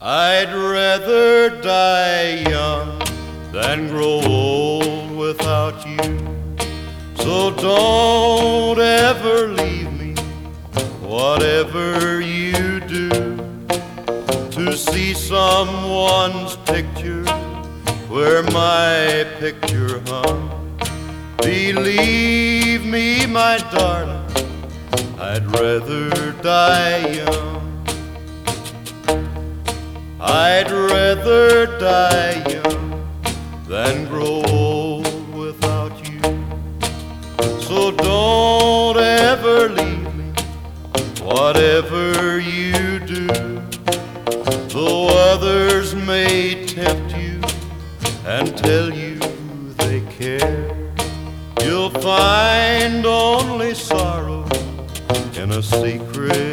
I'd rather die young than grow old without you. So don't ever leave me, whatever you do. To see someone's picture where my picture hung, believe me, my darling, I'd rather die young. I'd rather die young than grow old without you. So don't ever leave me, whatever you do. Though others may tempt you and tell you they care, you'll find only sorrow in a secret